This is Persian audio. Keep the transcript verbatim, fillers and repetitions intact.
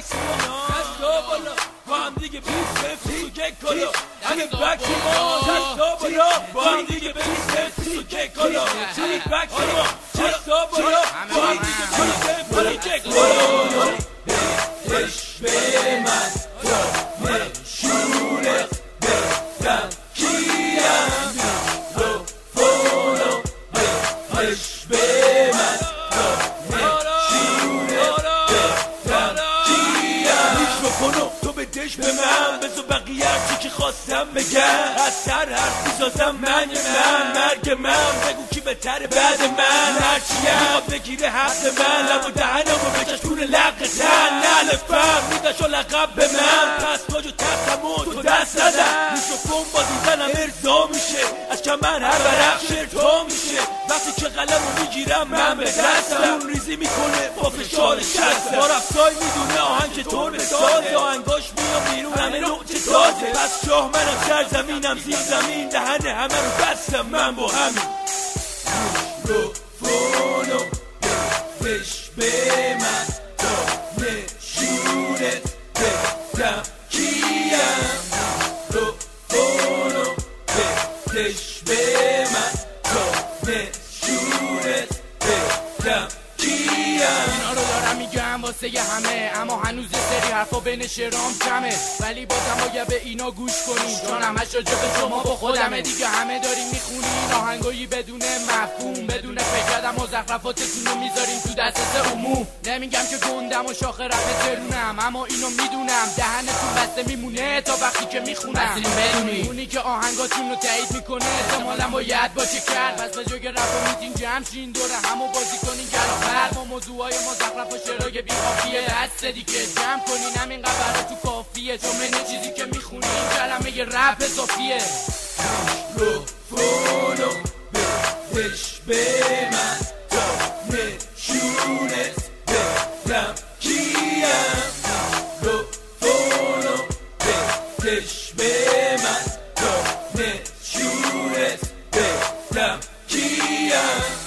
دستا بالا با هم دیگه بیست سفت و که کلا همین بک ما دستا بالا با هم دیگه بیست سفت و که کلا همین بک ما دستا بالا با هم دیگه بیست سفت و که کلا به من تا نشونت بدم کیم رو فولو بهش به من تا نشونت بدم کیم نیش بکنم تو بدش به من بزو بقیه هرچی که خواستم بگم از سر حرف میسازم من من مرگ من بگو کی بهتره بعد من هرچیم بگیره حق من لب و دهنمو بچشون لقتن نلفم میداشو لقب به من پس تاج و تختمو تو دست ندم میکروفون با دیدنم ارضا میشه از کمن هر ورق شعر تا میشه وقتی که قلمو میگیرم من به دستم اون ریزی میکنه با فشار شستم با رفتای میدونه آهنگ چطور بسازه آهنگاش میام بیرون همه نوچه تازه پس شاه منم سرزمینم زیر زمین دهن همه رو بستم من با همین میکروفونو بدش به من تا نشونت بدم کیم میکروفونو بدش به من تا نشونت بدم کیم اینا رو دارم میگم واسه ی همه اما هنوز سری حرفا بین شعرام کمه ولی بازم باید به اینا گوش کنین چون همش راجع به شما با خودمه دیگه همه داریم میخونین آهنگایی بدون مفهوم بدون فکر کردن مزخرفاتتون رو میذارین تو دسترس عموم نمیگم که گندم و شاخ رپ ترونم اما اینو میدونم دهنتون بسته میمونه تا وقتی که میخونم بدونی اونی که آهنگاتون رو تایید میکنه احتمالاً باید باشه کرد پس به جای رپ میتین جمع شین دوره همو بازی کنین گلاخر ما موضوعای مزخرف و شعرهای بی‌قافیه دست دیگه جمع کنین همین قبره تو کافیه چون من چیزی که میخونین کلمه رپ اضافیه میکروفونو بدش به من تا نشونت بدم کیم میکروفونو بدش به من تا نشونت بدم کیم